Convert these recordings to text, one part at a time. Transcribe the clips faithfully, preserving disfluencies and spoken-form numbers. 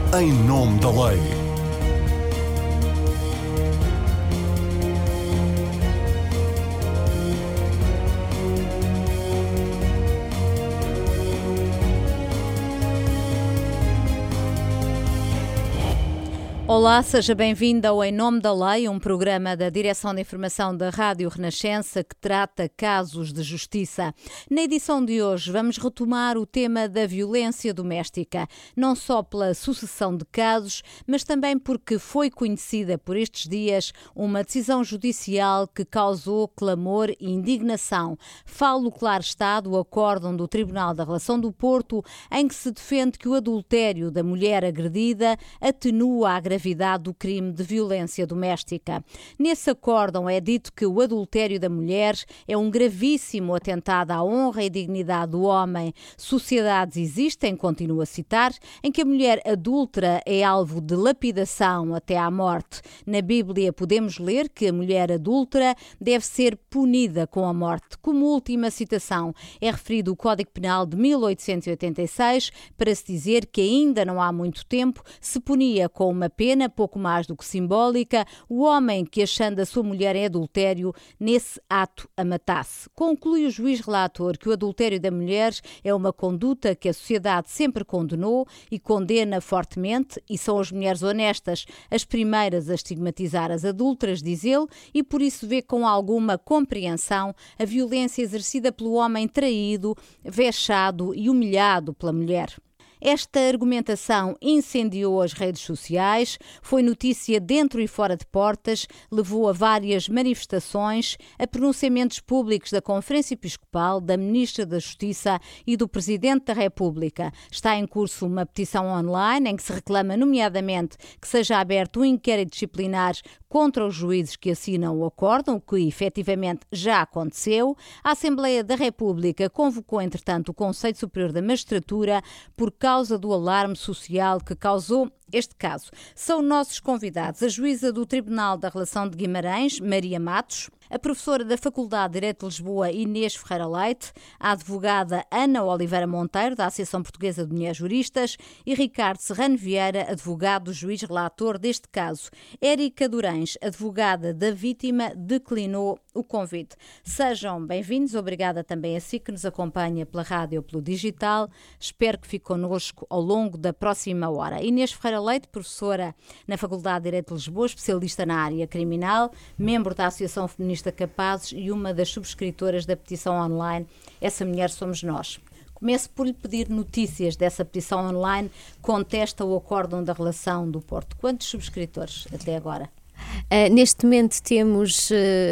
Em nome da lei. Olá, seja bem-vindo ao Em Nome da Lei, um programa da Direção de Informação da Rádio Renascença que trata casos de justiça. Na edição de hoje vamos retomar o tema da violência doméstica, não só pela sucessão de casos, mas também porque foi conhecida por estes dias uma decisão judicial que causou clamor e indignação. Falo, claro está, do acórdão do Tribunal da Relação do Porto, em que se defende que o adultério da mulher agredida atenua a gravidade do crime de violência doméstica. Nesse acórdão é dito que o adultério da mulher é um gravíssimo atentado à honra e dignidade do homem. Sociedades existem, continuo a citar, em que a mulher adúltera é alvo de lapidação até à morte. Na Bíblia podemos ler que a mulher adúltera deve ser punida com a morte. Como última citação, é referido o Código Penal de mil oitocentos e oitenta e seis para se dizer que ainda não há muito tempo se punia com uma pena pouco mais do que simbólica o homem que, achando a sua mulher em adultério, nesse ato a matasse. Conclui o juiz relator que o adultério da mulher é uma conduta que a sociedade sempre condenou e condena fortemente, e são as mulheres honestas as primeiras a estigmatizar as adúlteras, diz ele, e por isso vê com alguma compreensão a violência exercida pelo homem traído, vexado e humilhado pela mulher. Esta argumentação incendiou as redes sociais, foi notícia dentro e fora de portas, levou a várias manifestações, a pronunciamentos públicos da Conferência Episcopal, da Ministra da Justiça e do Presidente da República. Está em curso uma petição online em que se reclama, nomeadamente, que seja aberto um inquérito disciplinar contra os juízes que assinam o acórdão, o que efetivamente já aconteceu. A Assembleia da República convocou, entretanto, o Conselho Superior da Magistratura por causa do alarme social que causou este caso. São nossos convidados a juíza do Tribunal da Relação de Guimarães, Maria Matos, a professora da Faculdade de Direito de Lisboa, Inês Ferreira Leite, a advogada Ana Oliveira Monteiro, da Associação Portuguesa de Mulheres Juristas, e Ricardo Serrano Vieira, advogado, juiz relator deste caso. Érica Durães, advogada da vítima, declinou o convite. Sejam bem-vindos, obrigada também a si que nos acompanha pela rádio ou pelo digital. Espero que fique connosco ao longo da próxima hora. Inês Ferreira Leite, professora na Faculdade de Direito de Lisboa, especialista na área criminal, membro da Associação Feminista Capazes e uma das subscritoras da petição online Essa Mulher Somos Nós. Começo por lhe pedir notícias dessa petição online, contesta o acórdão da Relação do Porto. Quantos subscritores até agora? Uh, neste momento temos uh,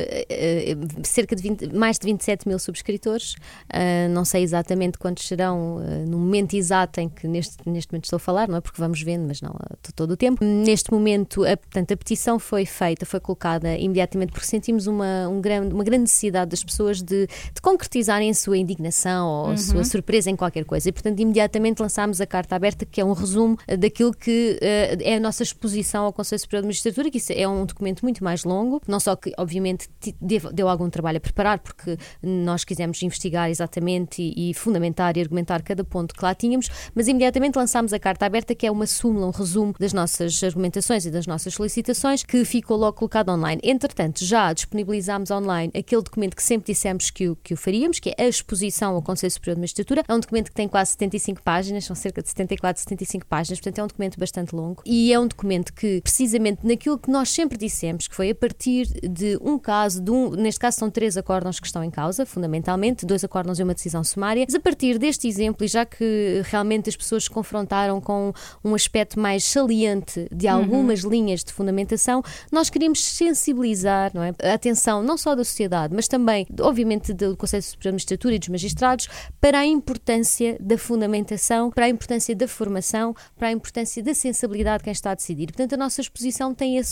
uh, cerca de vinte, mais de vinte e sete mil subscritores. Uh, não sei exatamente quantos serão uh, no momento exato em que neste, neste momento estou a falar, não é? Porque vamos vendo, mas não uh, todo o tempo. Neste momento, a, portanto, a petição foi feita, foi colocada imediatamente porque sentimos uma, um grande, uma grande necessidade das pessoas de, de concretizarem a sua indignação ou a uhum. sua surpresa em qualquer coisa. E, portanto, imediatamente lançámos a carta aberta, que é um resumo uh, daquilo que uh, é a nossa exposição ao Conselho Superior de Magistratura, que isso é um um documento muito mais longo, não só que obviamente deu, deu algum trabalho a preparar, porque nós quisemos investigar exatamente e, e fundamentar e argumentar cada ponto que lá tínhamos, mas imediatamente lançámos a carta aberta, que é uma súmula, um resumo das nossas argumentações e das nossas solicitações, que ficou logo colocado online. Entretanto, já disponibilizámos online aquele documento que sempre dissemos que o, que o faríamos, que é a exposição ao Conselho Superior de Magistratura. É um documento que tem quase setenta e cinco páginas, são cerca de setenta e quatro, setenta e cinco páginas, portanto é um documento bastante longo, e é um documento que, precisamente naquilo que nós sempre dissemos, que foi a partir de um caso, de um, neste caso são três acórdãos que estão em causa, fundamentalmente, dois acórdãos e uma decisão sumária, mas a partir deste exemplo, e já que realmente as pessoas se confrontaram com um aspecto mais saliente de algumas uhum. linhas de fundamentação, nós queríamos sensibilizar, não é, a atenção não só da sociedade, mas também, obviamente, do Conselho Superior de Magistratura e dos magistrados, para a importância da fundamentação, para a importância da formação, para a importância da sensibilidade de quem está a decidir. Portanto, a nossa exposição tem esses pontos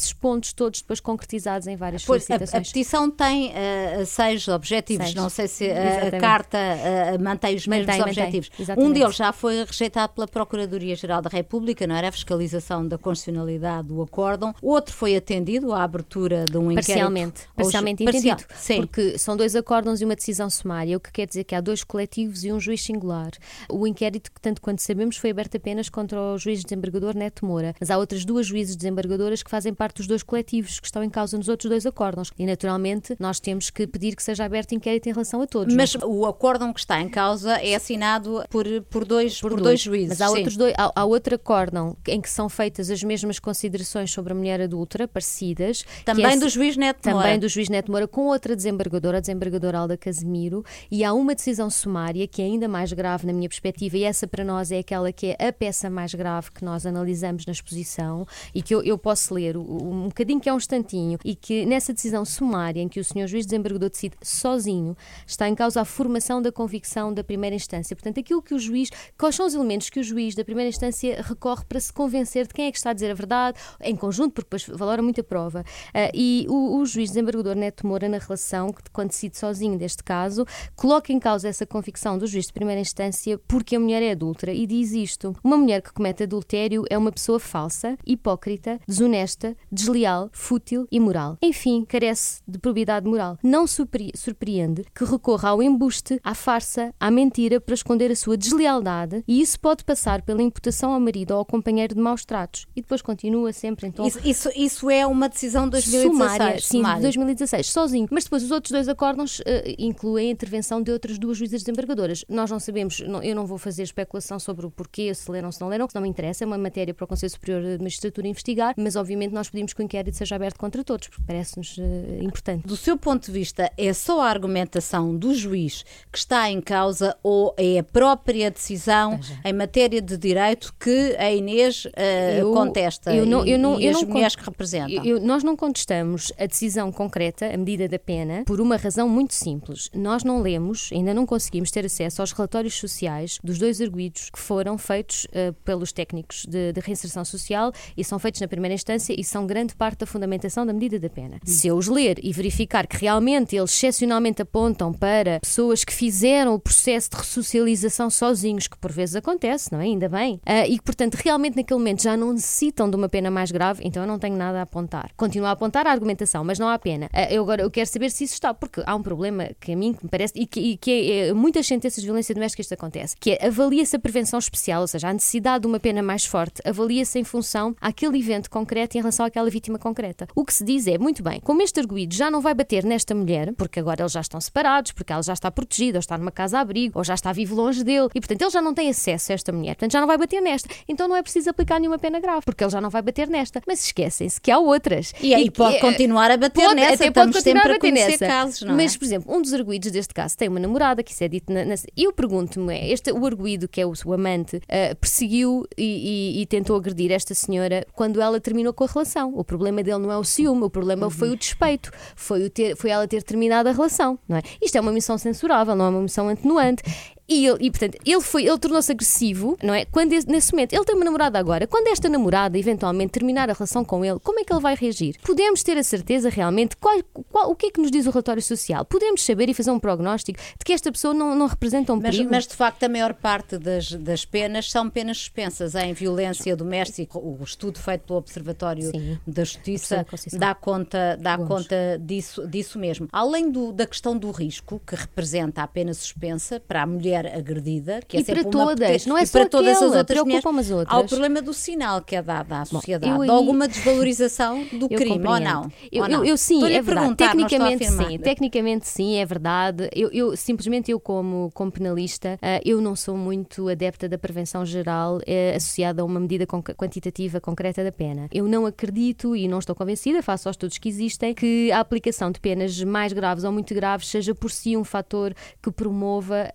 todos, todos depois concretizados em várias pois, solicitações. A, a petição tem uh, seis objetivos, seis. Não sei se a, a carta uh, mantém os mesmos mantém, objetivos. Mantém, um deles já foi rejeitado pela Procuradoria-Geral da República, não era? A fiscalização da constitucionalidade do acórdão. Outro foi atendido, a abertura de um inquérito. Parcialmente, parcialmente Parcial, entendido, sim. Porque são dois acórdãos e uma decisão sumária, o que quer dizer que há dois coletivos e um juiz singular. O inquérito, que tanto quanto sabemos, foi aberto apenas contra o juiz desembargador Neto Moura, mas há outras duas juízes desembargadoras que fazem parte dos dois coletivos que estão em causa nos outros dois acórdãos e, naturalmente, nós temos que pedir que seja aberto inquérito em relação a todos. Mas não? o acórdão que está em causa é assinado por, por, dois, por, por dois. dois juízes. Mas há, outros dois, há, há outro acórdão em que são feitas as mesmas considerações sobre a mulher adulta, parecidas. Também é, do juiz Neto Moura. Também do juiz Neto Moura, com outra desembargadora, a desembargadora Alda Casimiro, e há uma decisão sumária que é ainda mais grave na minha perspectiva, e essa para nós é aquela que é a peça mais grave que nós analisamos na exposição e que eu, eu posso ler um bocadinho, que é um instantinho, e que nessa decisão sumária em que o senhor juiz desembargador decide sozinho, está em causa a formação da convicção da primeira instância. Portanto, aquilo que o juiz, quais são os elementos que o juiz da primeira instância recorre para se convencer de quem é que está a dizer a verdade, em conjunto, porque depois valora muito a prova. Uh, e o, o juiz desembargador Neto Moura, na relação, que quando decide sozinho deste caso, coloca em causa essa convicção do juiz de primeira instância porque a mulher é adúltera e diz isto: uma mulher que comete adultério é uma pessoa falsa, hipócrita, desonesta, desleal, fútil e imoral. Enfim, carece de probidade moral. Não surpre- surpreende que recorra ao embuste, à farsa, à mentira para esconder a sua deslealdade, e isso pode passar pela imputação ao marido ou ao companheiro de maus tratos. E depois continua sempre, então... Isso, isso, isso é uma decisão de dois mil e dezesseis. Sumária, sim, de dois mil e dezesseis, sozinho. Mas depois os outros dois acórdãos uh, incluem a intervenção de outras duas juízas desembargadoras. Nós não sabemos, não, eu não vou fazer especulação sobre o porquê, se leram, se não leram, que não me interessa, é uma matéria para o Conselho Superior de Magistratura investigar, mas obviamente nós pedimos que o inquérito seja aberto contra todos, porque parece-nos uh, importante. Do seu ponto de vista, é só a argumentação do juiz que está em causa ou é a própria decisão Veja. em matéria de direito que a Inês uh, eu, contesta eu não, eu não, e, e eu as não mulheres que representam? Eu, nós não contestamos a decisão concreta, a medida da pena, por uma razão muito simples. Nós não lemos, ainda não conseguimos ter acesso aos relatórios sociais dos dois arguidos que foram feitos uh, pelos técnicos de, de reinserção social e são feitos na primeira instância e são grande parte da fundamentação da medida da pena. Hum. Se eu os ler e verificar que realmente eles excepcionalmente apontam para pessoas que fizeram o processo de ressocialização sozinhos, que por vezes acontece, não é? Ainda bem, uh, e que portanto realmente naquele momento já não necessitam de uma pena mais grave, então eu não tenho nada a apontar. Continuo a apontar a argumentação, mas não há pena. Uh, eu agora eu quero saber se isso está, porque há um problema que a mim me parece, e que, e que é, é muitas sentenças de violência doméstica isto acontece, que é avalia-se a prevenção especial, ou seja, a necessidade de uma pena mais forte, avalia-se em função àquele evento concreto em relação àquela vítima concreta. O que se diz é, muito bem, como este arguido já não vai bater nesta mulher, porque agora eles já estão separados, porque ela já está protegida, ou está numa casa-abrigo, ou já está vivo longe dele, e portanto ele já não tem acesso a esta mulher, portanto já não vai bater nesta, então não é preciso aplicar nenhuma pena grave, porque ele já não vai bater nesta, mas esquecem-se que há outras. E aí e, pode e, continuar a bater pode, nessa, até estamos pode continuar sempre a bater a conhecer nessa. casos, não Mas, é? por exemplo, um dos arguidos deste caso tem uma namorada, que isso é dito na... na eu pergunto-me, é, este, o arguido, que é o, o amante, uh, perseguiu e, e, e tentou agredir esta senhora quando ela terminou com a relação. O problema dele não é o ciúme, o problema uhum. foi o despeito, foi, o ter, foi ela ter terminado a relação, não é? Isto é uma missão censurável, não é uma missão atenuante. E, ele, e portanto, ele, foi, ele tornou-se agressivo, não é? Quando, nesse momento, ele tem uma namorada agora. Quando esta namorada eventualmente terminar a relação com ele, como é que ele vai reagir? Podemos ter a certeza realmente qual, qual, o que é que nos diz o relatório social? Podemos saber e fazer um prognóstico de que esta pessoa não, não representa um mas, perigo? Mas de facto a maior parte das, das penas são penas suspensas em violência doméstica. O estudo feito pelo Observatório Sim. da Justiça dá conta, dá conta disso, disso mesmo. Além do, da questão do risco que representa a pena suspensa para a mulher agredida, que é e sempre para todas, uma, não é e só para todas aquela, as outras mulheres, as outras. há o problema do sinal que é dado à sociedade, Bom, de aí, alguma desvalorização do crime, compreendo. ou não? Eu, ou não? Eu, eu sim, é verdade, tecnicamente sim, tecnicamente sim, é verdade. Eu, eu simplesmente eu como, como penalista, uh, eu não sou muito adepta da prevenção geral uh, associada a uma medida con- quantitativa concreta da pena. Eu não acredito e não estou convencida, face aos estudos que existem, que a aplicação de penas mais graves ou muito graves seja por si um fator que promova a proteção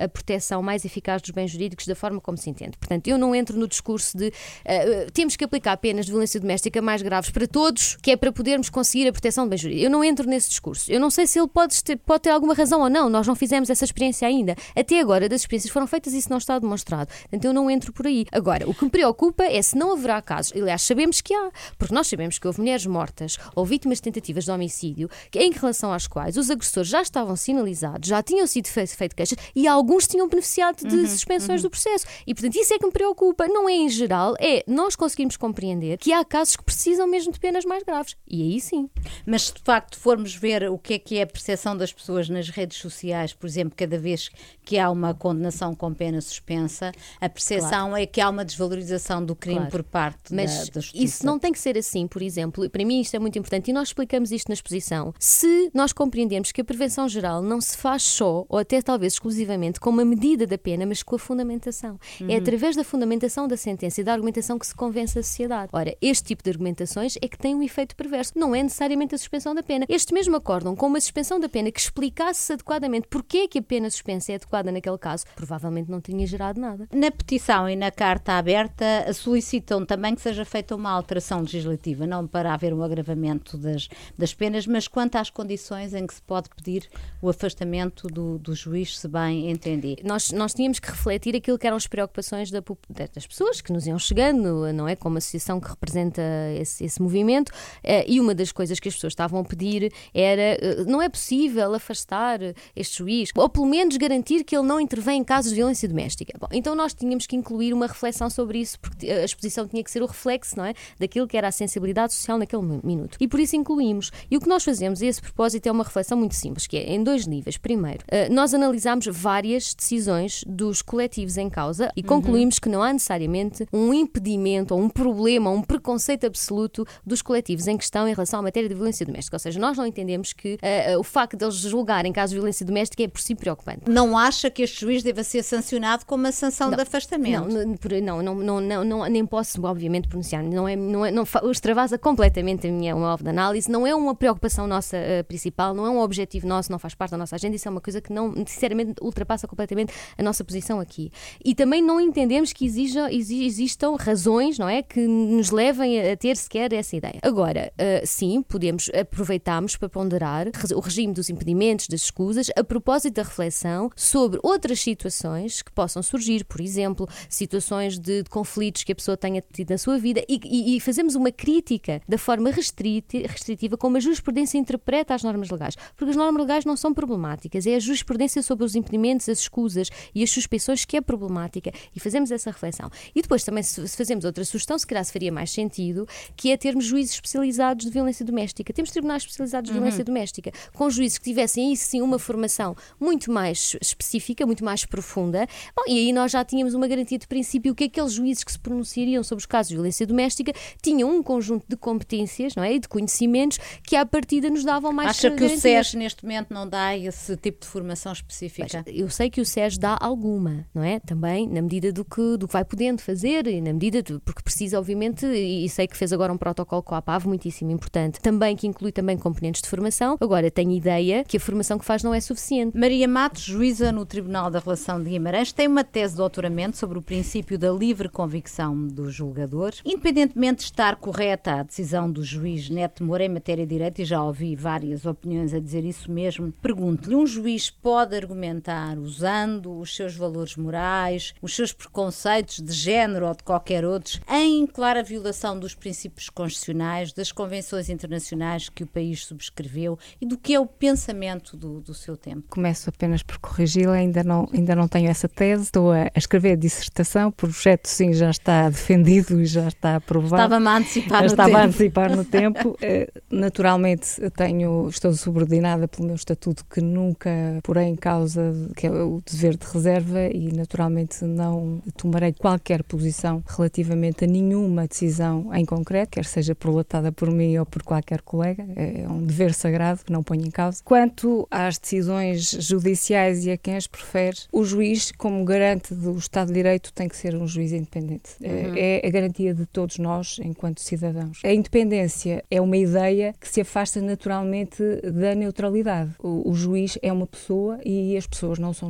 aplicação mais eficaz dos bens jurídicos da forma como se entende. Portanto, eu não entro no discurso de uh, temos que aplicar penas de violência doméstica mais graves para todos, que é para podermos conseguir a proteção de bens jurídicos. Eu não entro nesse discurso. Eu não sei se ele pode ter, pode ter alguma razão ou não. Nós não fizemos essa experiência ainda. Até agora, das experiências foram feitas e isso não está demonstrado. Portanto, eu não entro por aí. Agora, o que me preocupa é se não haverá casos, aliás, sabemos que há, porque nós sabemos que houve mulheres mortas ou vítimas de tentativas de homicídio em relação às quais os agressores já estavam sinalizados, já tinham sido feito, feito queixas e alguns tinham beneficiado de uhum, suspensões uhum. do processo. E, portanto, isso é que me preocupa. Não é em geral, é nós conseguimos compreender que há casos que precisam mesmo de penas mais graves. E aí sim. Mas, se de facto formos ver o que é que é a percepção das pessoas nas redes sociais, por exemplo, cada vez que há uma condenação com pena suspensa, a percepção claro. é que há uma desvalorização do crime claro. por parte Mas da, da justiça. Isso não tem que ser assim, por exemplo. Para mim isto é muito importante e nós explicamos isto na exposição. Se nós compreendemos que a prevenção geral não se faz só, ou até talvez exclusivamente, com uma medida da pena, mas com a fundamentação. Uhum. É através da fundamentação da sentença e da argumentação que se convence a sociedade. Ora, este tipo de argumentações é que tem um efeito perverso. Não é necessariamente a suspensão da pena. Estes mesmo acordam com uma suspensão da pena que explicasse adequadamente porque é que a pena suspensa é adequada naquele caso, provavelmente não tinha gerado nada. Na petição e na carta aberta solicitam também que seja feita uma alteração legislativa, não para haver um agravamento das, das penas, mas quanto às condições em que se pode pedir o afastamento do, do juiz, se bem entendi. Nós, nós tínhamos que refletir aquilo que eram as preocupações da, das pessoas que nos iam chegando, não é? Como associação que representa esse, esse movimento, e uma das coisas que as pessoas estavam a pedir era, não é possível afastar este juiz, ou pelo menos garantir que ele não intervém em casos de violência doméstica. Bom, então nós tínhamos que incluir uma reflexão sobre isso, porque a exposição tinha que ser o reflexo, não é? Daquilo que era a sensibilidade social naquele minuto. E por isso incluímos. E o que nós fazemos a esse propósito é uma reflexão muito simples, que é em dois níveis. Primeiro, nós analisámos várias decisões dos coletivos em causa e concluímos uhum. que não há necessariamente um impedimento ou um problema ou um preconceito absoluto dos coletivos em questão em relação à matéria de violência doméstica. Ou seja, nós não entendemos que uh, o facto de eles julgarem casos de violência doméstica é por si preocupante. Não acha que este juiz deva ser sancionado com uma sanção não, de afastamento? Não, não, não, não, não, nem posso, obviamente, pronunciar. Não é, não é, não, extravasa completamente a minha alvo de análise. Não é uma preocupação nossa uh, principal, não é um objetivo nosso, não faz parte da nossa agenda. Isso é uma coisa que, não, sinceramente, ultrapassa completamente a nossa posição aqui. E também não entendemos que exija, existam razões, não é, que nos levem a ter sequer essa ideia. Agora, uh, sim, podemos, aproveitarmos para ponderar o regime dos impedimentos, das escusas, a propósito da reflexão sobre outras situações que possam surgir, por exemplo, situações de, de conflitos que a pessoa tenha tido na sua vida e, e, e fazemos uma crítica da forma restriti- restritiva como a jurisprudência interpreta as normas legais, porque as normas legais não são problemáticas, é a jurisprudência sobre os impedimentos, as escusas e as suspeições que é problemática e fazemos essa reflexão. E depois também se fazemos outra sugestão, se calhar se faria mais sentido, que é termos juízes especializados de violência doméstica. Temos tribunais especializados de uhum. violência doméstica, com juízes que tivessem aí sim uma formação muito mais específica, muito mais profunda. Bom, e aí nós já tínhamos uma garantia de princípio que aqueles juízes que se pronunciariam sobre os casos de violência doméstica tinham um conjunto de competências, não é? E de conhecimentos que à partida nos davam mais Acha garantias. Que o SES neste momento não dá esse tipo de formação específica? Mas eu sei que o SES dá alguma, não é? Também na medida do que, do que vai podendo fazer e na medida de, porque precisa obviamente, e sei que fez agora um protocolo com a APAV muitíssimo importante, também que inclui também componentes de formação. Agora tenho ideia que a formação que faz não é suficiente. Maria Matos, juíza no Tribunal da Relação de Guimarães, tem uma tese de doutoramento sobre o princípio da livre convicção do julgador. Independentemente de estar correta a decisão do juiz Neto Moura em matéria de direito, e já ouvi várias opiniões a dizer isso mesmo, pergunto-lhe, um juiz pode argumentar usando os seus valores morais, os seus preconceitos de género ou de qualquer outro, em clara violação dos princípios constitucionais, das convenções internacionais que o país subscreveu e do que é o pensamento do, do seu tempo? Começo apenas por corrigi-la, ainda não, ainda não tenho essa tese, estou a, a escrever a dissertação, o projeto sim já está defendido e já está aprovado. Estava-me a antecipar no Estava tempo. a antecipar no tempo. Naturalmente tenho, estou subordinada pelo meu estatuto que nunca porei em causa, que é o dever de reserva, e naturalmente não tomarei qualquer posição relativamente a nenhuma decisão em concreto, quer seja prolatada por mim ou por qualquer colega. É um dever sagrado que não ponho em causa. Quanto às decisões judiciais e a quem as prefere, o juiz, como garante do Estado de Direito, tem que ser um juiz independente. Uhum. É a garantia de todos nós enquanto cidadãos. A independência é uma ideia que se afasta naturalmente da neutralidade. O, o juiz é uma pessoa e as pessoas não são neutras.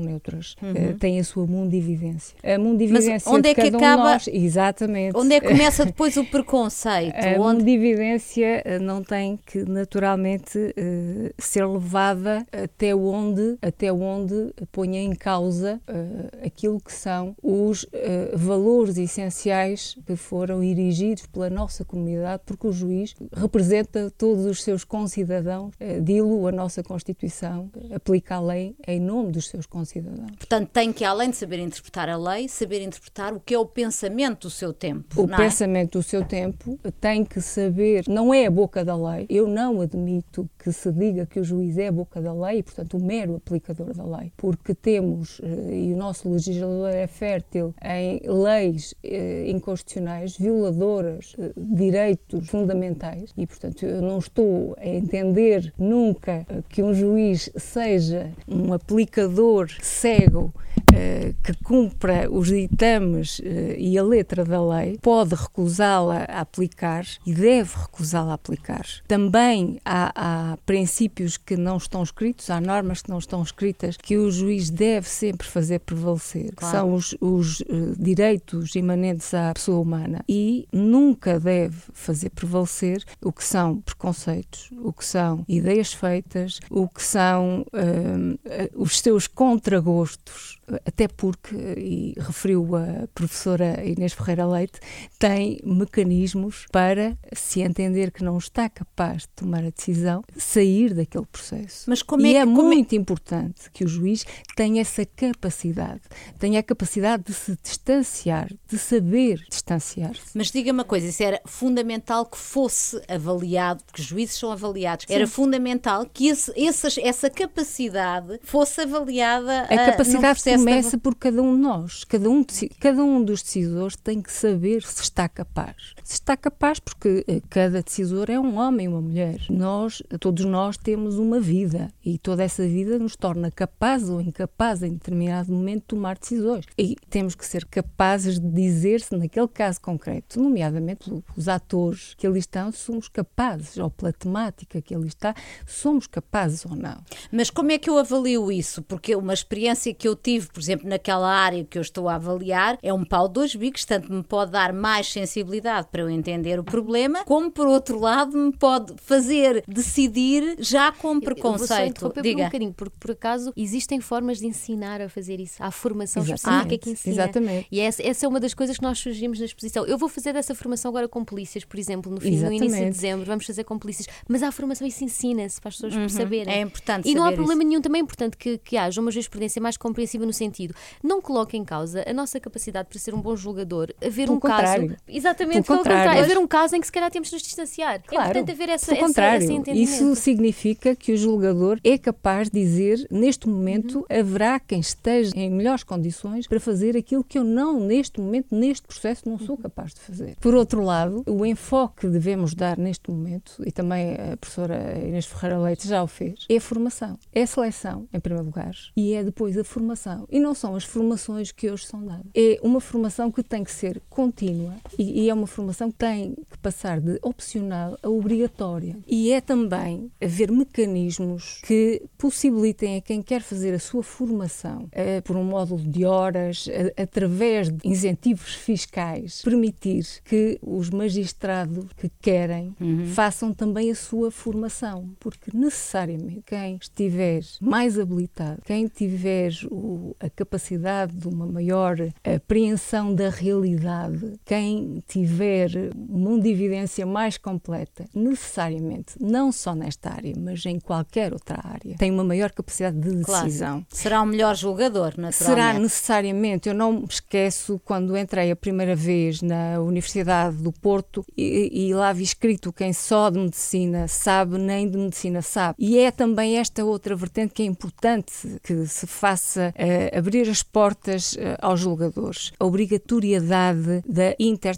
nós uhum. uh, tem a sua mundividência. A mundividência Mas onde de é que cada acaba... um de nós, exatamente. Onde é que começa depois o preconceito? A onde... mundividência não tem que naturalmente uh, ser levada até onde, até onde ponha em causa uh, aquilo que são os uh, valores essenciais que foram erigidos pela nossa comunidade, porque o juiz representa todos os seus concidadãos, uh, dilo a nossa Constituição, uh, aplica a lei em nome dos seus concidadãos. Portanto, tem que, além de saber interpretar a lei, saber interpretar o que é o pensamento do seu tempo. O não pensamento é? do seu tempo tem que saber, não é a boca da lei. Eu não admito que se diga que o juiz é a boca da lei, portanto, o mero aplicador da lei, porque temos, e o nosso legislador é fértil em leis inconstitucionais, violadoras de direitos fundamentais, e, portanto, eu não estou a entender nunca que um juiz seja um aplicador cego que cumpra os ditames e a letra da lei, pode recusá-la a aplicar e deve recusá-la a aplicar. Também há, há princípios que não estão escritos, há normas que não estão escritas, que o juiz deve sempre fazer prevalecer, claro. Que são os, os uh, direitos imanentes à pessoa humana, e nunca deve fazer prevalecer o que são preconceitos, o que são ideias feitas, o que são uh, uh, os seus contragostos, até porque, e referiu a professora Inês Ferreira Leite, tem mecanismos para, se entender que não está capaz de tomar a decisão, sair daquele processo. Mas como e é, é que, muito é... importante que o juiz tenha essa capacidade, tenha a capacidade de se distanciar, de saber distanciar-se. Mas diga uma coisa, isso era fundamental que fosse avaliado, porque os juízes são avaliados, Sim. era fundamental que esse, essa, essa capacidade fosse avaliada. A capacidade uh, começa por cada um de nós. Cada um, cada um dos decisores tem que saber se está capaz. Se está capaz, porque cada decisor é um homem e uma mulher. Nós, todos nós, temos uma vida, e toda essa vida nos torna capazes ou incapazes em determinado momento de tomar decisões. E temos que ser capazes de dizer se, naquele caso concreto, nomeadamente os atores que ali estão, somos capazes, ou pela temática que ali está, somos capazes ou não. Mas como é que eu avalio isso? Porque uma experiência que eu tive, por exemplo, naquela área que eu estou a avaliar, é um pau de dois bicos, tanto me pode dar mais sensibilidade para eu entender o problema, como, por outro lado, me pode fazer decidir já com preconceito. Eu vou só Diga. Por um bocadinho, porque, por acaso, existem formas de ensinar a fazer isso. Há formação Exatamente. específica que ensina. Exatamente. E essa, essa é uma das coisas que nós sugerimos na exposição. Eu vou fazer essa formação agora com polícias, por exemplo, no, fim, no início de dezembro, vamos fazer com polícias. Mas há formação e isso ensina-se para as pessoas uhum. saberem. É importante E não há saber problema isso. nenhum, também é importante que, que haja uma jurisprudência mais compreensível no sentido. Não coloque em causa a nossa capacidade para ser um bom julgador, haver pelo um contrário. caso. Exatamente, pelo pelo contrário. contrário. Haver um caso em que se calhar temos de nos distanciar. Claro, é importante haver essa, pelo essa, contrário. esse entendimento. Isso significa que o julgador é capaz de dizer, neste momento, uhum. haverá quem esteja em melhores condições para fazer aquilo que eu não, neste momento, neste processo, não sou capaz de fazer. Por outro lado, o enfoque que devemos dar neste momento, e também a professora Inês Ferreira Leite já o fez, é a formação. É a seleção, em primeiro lugar, e é depois a formação. E não são as formações que hoje são dadas. É uma formação que tem que ser contínua e, e é uma formação que tem que passar de opcional a obrigatória. E é também haver mecanismos que possibilitem a quem quer fazer a sua formação uh, por um módulo de horas, uh, através de incentivos fiscais, permitir que os magistrados que querem uhum. façam também a sua formação, porque necessariamente quem estiver mais habilitado, quem tiver o, a capacidade de uma maior apreensão da realidade, quem tiver uma mundividência mais completa, necessariamente, não só nesta área, mas em qualquer outra área, tem uma maior capacidade de decisão. Claro. Será um melhor julgador, naturalmente. Será necessariamente. Eu não me esqueço quando entrei a primeira vez na Universidade do Porto e, e lá vi escrito quem só de medicina sabe, nem de medicina sabe. E é também esta outra vertente que é importante que se faça uh, abrir as portas uh, aos julgadores. A obrigatoriedade da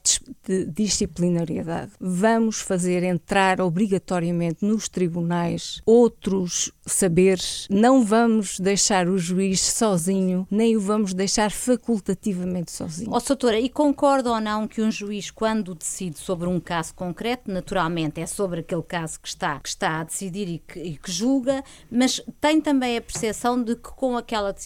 interdisciplinariedade. Vamos fazer entrar obrigatoriamente nos tribunais outros saberes. Não vamos deixar o juiz sozinho, nem o vamos deixar facultativamente sozinho. Ó, doutora, e concorda ou não que um juiz, quando decide sobre um caso concreto, naturalmente é sobre aquele caso que está, que está a decidir e que, e que julga, mas tem também a percepção de que com aquela decisão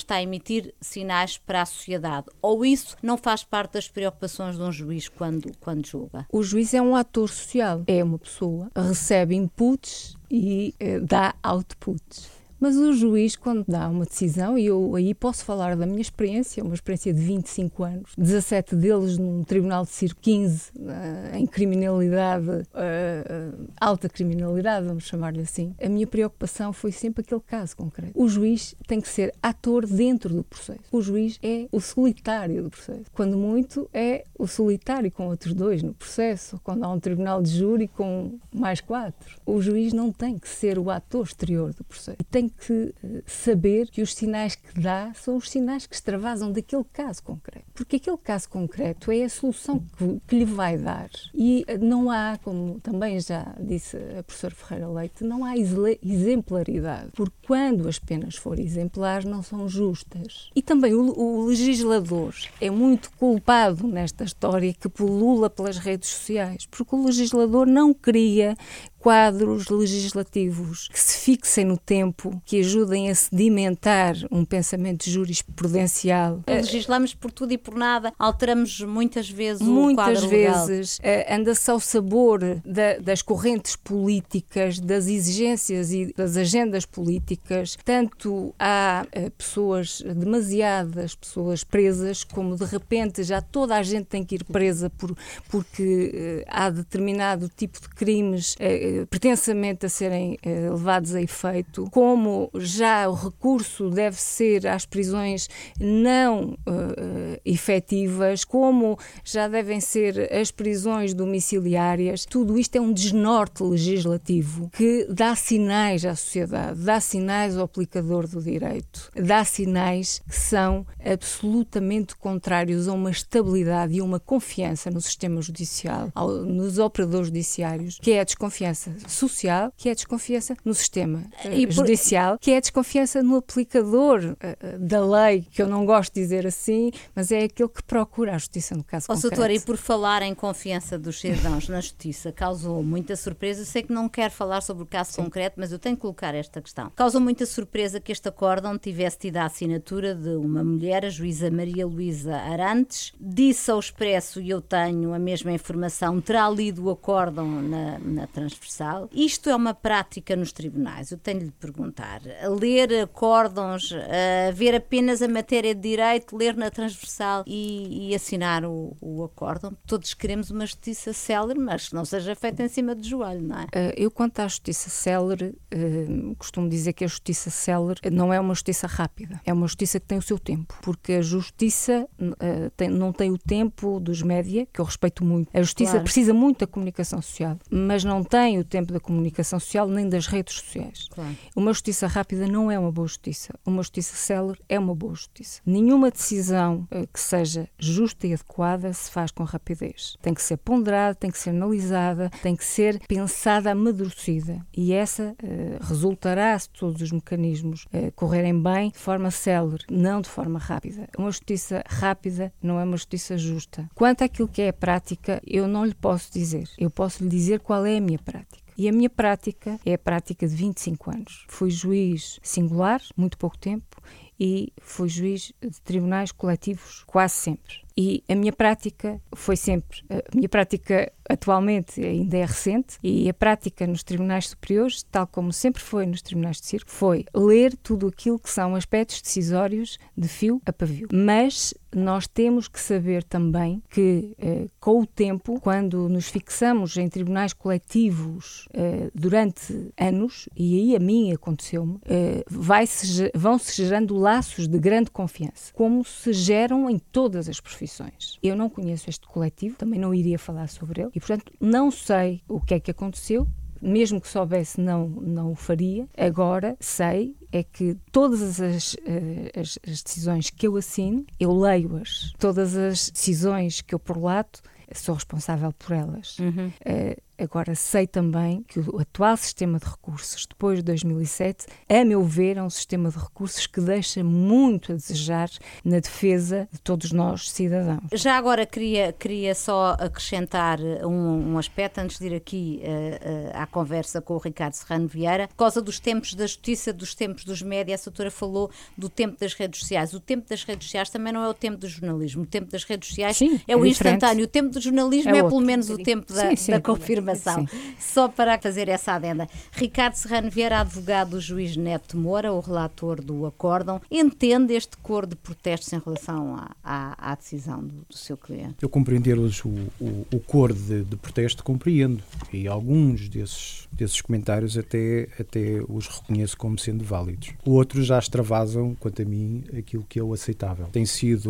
está a emitir sinais para a sociedade. Ou isso não faz parte das preocupações de um juiz quando, quando julga? O juiz é um ator social, é uma pessoa, recebe inputs e eh, dá outputs. Mas o juiz, quando dá uma decisão, e eu aí posso falar da minha experiência, uma experiência de vinte e cinco anos, dezassete deles num tribunal de circo, quinze uh, em criminalidade, uh, uh, alta criminalidade, vamos chamar-lhe assim, a minha preocupação foi sempre aquele caso concreto. O juiz tem que ser ator dentro do processo. O juiz é o solitário do processo. Quando muito, é o solitário com outros dois no processo, quando há um tribunal de júri com mais quatro. O juiz não tem que ser o ator exterior do processo. Tem que saber que os sinais que dá são os sinais que extravasam daquele caso concreto. Porque aquele caso concreto é a solução que, que lhe vai dar. E não há, como também já disse a professora Ferreira Leite, não há exemplaridade. Porque quando as penas forem exemplares, não são justas. E também o, o legislador é muito culpado nesta história que pulula pelas redes sociais. Porque o legislador não cria quadros legislativos que se fixem no tempo, que ajudem a sedimentar um pensamento jurisprudencial. Legislamos por tudo e por nada, alteramos muitas vezes o muitas quadro legal. vezes uh, anda-se ao sabor da, das correntes políticas, das exigências e das agendas políticas. Tanto há uh, pessoas, demasiadas pessoas presas, como de repente já toda a gente tem que ir presa por, porque uh, há determinado tipo de crimes uh, pretensamente a serem eh, levados a efeito, como já o recurso deve ser às prisões não uh, efetivas, como já devem ser as prisões domiciliárias. Tudo isto é um desnorte legislativo que dá sinais à sociedade, dá sinais ao aplicador do direito, dá sinais que são absolutamente contrários a uma estabilidade e a uma confiança no sistema judicial, ao, nos operadores judiciários, que é a desconfiança social, que é a desconfiança no sistema uh, judicial, que é a desconfiança no aplicador uh, da lei, que eu não gosto de dizer assim, mas é aquele que procura a justiça no caso oh, concreto. Doutora, e por falar em confiança dos cidadãos na justiça, causou muita surpresa. Eu sei que não quero falar sobre o caso Sim. concreto, mas eu tenho que colocar esta questão. Causou muita surpresa que este acórdão tivesse tido a assinatura de uma mulher, a juíza Maria Luísa Arantes. Disse ao Expresso, e eu tenho a mesma informação, terá lido o acórdão na, na transversal. Isto é uma prática nos tribunais. Eu tenho-lhe de perguntar. Ler acórdãos, uh, ver apenas a matéria de direito, ler na transversal e, e assinar o, o acórdão. Todos queremos uma justiça célere, mas que não seja feita em cima de joelho, não é? Uh, eu, quanto à justiça célere, uh, costumo dizer que a justiça célere não é uma justiça rápida. É uma justiça que tem o seu tempo. Porque a justiça uh, tem, não tem o tempo dos média, que eu respeito muito. A justiça claro. precisa muito da comunicação social, mas não tem o tempo da comunicação social nem das redes sociais. Claro. Uma justiça rápida não é uma boa justiça. Uma justiça célere é uma boa justiça. Nenhuma decisão uh, que seja justa e adequada se faz com rapidez. Tem que ser ponderada, tem que ser analisada, tem que ser pensada, amadurecida. E essa uh, resultará, se todos os mecanismos uh, correrem bem, de forma célere, não de forma rápida. Uma justiça rápida não é uma justiça justa. Quanto àquilo que é a prática, eu não lhe posso dizer. Eu posso lhe dizer qual é a minha prática. E a minha prática é a prática de vinte e cinco anos. Fui juiz singular, muito pouco tempo, e fui juiz de tribunais coletivos quase sempre. E a minha prática foi sempre, a minha prática atualmente ainda é recente, e a prática nos tribunais superiores, tal como sempre foi nos tribunais de circo, foi ler tudo aquilo que são aspectos decisórios de fio a pavio. Mas nós temos que saber também que, eh, com o tempo, quando nos fixamos em tribunais coletivos eh, durante anos, e aí a mim aconteceu-me, eh, vai-se, vão-se gerando laços de grande confiança, como se geram em todas as profissões. Eu não conheço este coletivo, também não iria falar sobre ele, e portanto não sei o que é que aconteceu. Mesmo que soubesse, não, não o faria. Agora sei é que todas as, as, as decisões que eu assino, eu leio-as. Todas as decisões que eu prolato, sou responsável por elas. Uhum. Uh, Agora, sei também que o atual sistema de recursos, depois de dois mil e sete, a meu ver, é um sistema de recursos que deixa muito a desejar na defesa de todos nós, cidadãos. Já agora queria, queria só acrescentar um, um aspecto, antes de ir aqui uh, uh, à conversa com o Ricardo Serrano Vieira, por causa dos tempos da justiça, dos tempos dos médias. A doutora falou do tempo das redes sociais. O tempo das redes sociais também não é o tempo do jornalismo. O tempo das redes sociais sim, é, é o instantâneo. O tempo do jornalismo é, é pelo menos o tempo da, sim, sim. da confirmação. Sim. Só para fazer essa adenda. Ricardo Serrano Vieira, advogado do juiz Neto Moura, o relator do acórdão, entende este coro de protestos em relação à, à, à decisão do, do seu cliente? Eu compreender hoje o, o, o coro de, de protesto, compreendo. E alguns desses, desses comentários até, até os reconheço como sendo válidos. Outros já extravasam, quanto a mim, aquilo que é o aceitável. Tem sido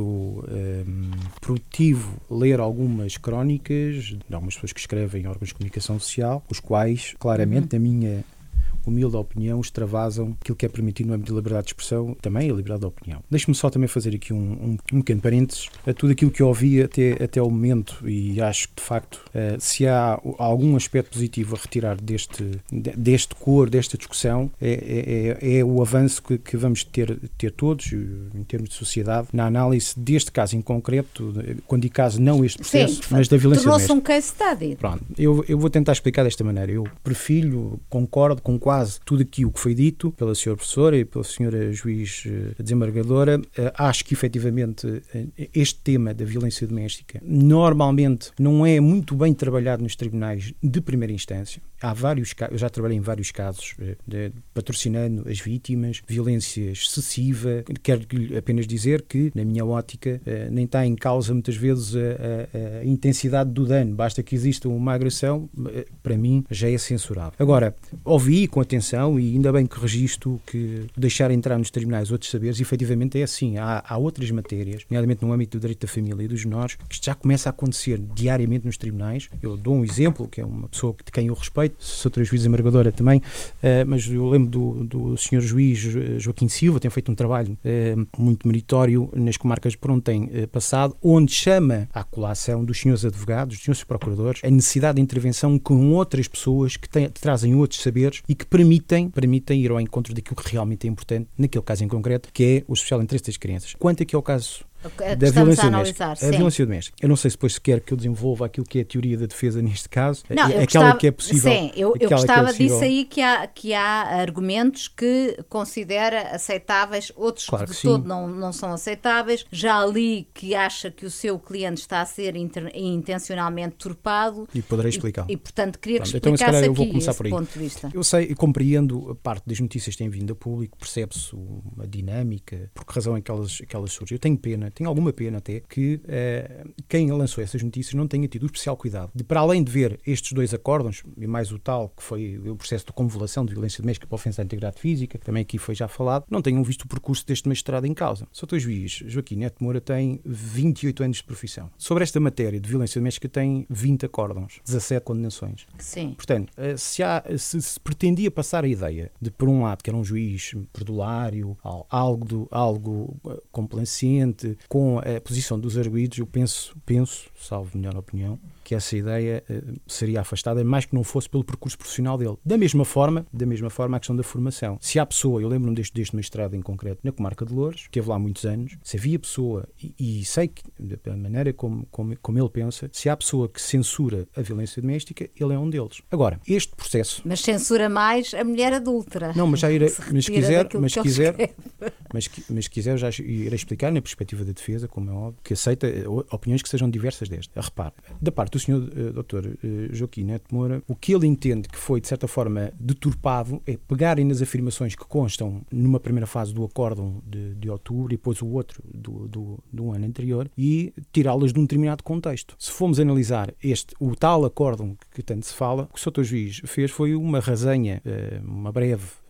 um, produtivo ler algumas crónicas de algumas pessoas que escrevem em órgãos de comunicação social, os quais, claramente, uhum. na minha humilde opinião, extravasam aquilo que é permitido no âmbito da liberdade de expressão, também a liberdade de opinião. Deixe-me só também fazer aqui um, um, um pequeno parênteses a tudo aquilo que eu ouvi até, até o momento, e acho que, de facto, uh, se há algum aspecto positivo a retirar deste, deste coro, desta discussão, é, é, é o avanço que, que vamos ter, ter todos, em termos de sociedade, na análise deste caso em concreto, quando digo caso não este processo, sim, mas da violência doméstica. Tornou-se um case study. Pronto, eu, eu vou tentar explicar desta maneira. Eu prefiro, concordo com quase tudo aquilo que foi dito pela senhora professora e pela senhora juiz desembargadora. Acho que, efetivamente, este tema da violência doméstica normalmente não é muito bem trabalhado nos tribunais de primeira instância. Há vários casos, eu já trabalhei em vários casos de, patrocinando as vítimas, violência excessiva. Quero apenas dizer que, na minha ótica, nem está em causa muitas vezes a, a, a intensidade do dano. Basta que exista uma agressão, para mim já é censurável. Agora, ouvi com atenção, e ainda bem que registro que deixar entrar nos tribunais outros saberes, e efetivamente é assim. Há, há outras matérias, nomeadamente no âmbito do direito da família e dos menores, que isto já começa a acontecer diariamente nos tribunais. Eu dou um exemplo, que é uma pessoa de quem eu respeito, sou outra juiz desembargadora também, uh, mas eu lembro do, do senhor juiz Joaquim Silva, tem feito um trabalho uh, muito meritório nas comarcas por onde tem uh, passado, onde chama à colação dos senhores advogados, dos senhores procuradores, a necessidade de intervenção com outras pessoas que, têm, que trazem outros saberes e que permitem, permitem ir ao encontro daquilo que realmente é importante, naquele caso em concreto, que é o especial interesse das crianças. Quanto aqui ao caso da violência doméstica. A violência doméstica. Eu não sei se depois se quer que eu desenvolva aquilo que é a teoria da defesa neste caso. Não, aquela gostava, que é possível. Sim, eu, eu gostava é disso aí que há, que há argumentos que considera aceitáveis, outros claro que de sim. todo não, não são aceitáveis. Já li que acha que o seu cliente está a ser inter, intencionalmente turpado. E poderei explicar. E, e portanto, queria Pronto, que então, explicasse então, eu vou aqui começar esse por aí. ponto de vista. Eu sei e compreendo a parte das notícias que têm vindo a público, percebe-se uma dinâmica, por que razão é que elas, que elas surgem. Eu tenho pena, tenho alguma pena até, que uh, quem lançou essas notícias não tenha tido o especial cuidado de, para além de ver estes dois acórdãos, e mais o tal, que foi o processo de convolução de violência doméstica para ofensa à integridade física, que também aqui foi já falado, não tenham visto o percurso deste magistrado em causa. O doutor Juiz Joaquim Neto Moura tem vinte e oito anos de profissão. Sobre esta matéria de violência doméstica tem vinte acórdãos, dezassete condenações. Sim. Portanto, uh, se, há, se, se pretendia passar a ideia de, por um lado, que era um juiz perdulário, algo, do, algo uh, complacente, com a posição dos arguidos, eu penso, penso, salvo melhor opinião, que essa ideia uh, seria afastada, mais que não fosse pelo percurso profissional dele. Da mesma forma, da mesma forma a questão da formação. Se há pessoa, eu lembro-me deste, deste magistrado em concreto, na comarca de Loures, esteve lá há muitos anos, se havia pessoa, e, e sei que, da maneira como, como, como ele pensa, se há pessoa que censura a violência doméstica, ele é um deles. Agora, este processo... Mas censura mais a mulher adúltera. Não, mas já irei, mas quiser, mas quiser, mas, mas quiser já irei explicar na perspectiva da defesa, como é óbvio, que aceita opiniões que sejam diversas desta. Repare, da parte do senhor uh, doutor uh, Joaquim Neto Moura, o que ele entende que foi, de certa forma, deturpado é pegarem nas afirmações que constam numa primeira fase do acórdão de, de outubro e depois o outro do, do, do ano anterior e tirá-las de um determinado contexto. Se formos analisar este, o tal acórdão que tanto se fala, o que o doutor Juiz fez foi uma resenha, uh, uma breve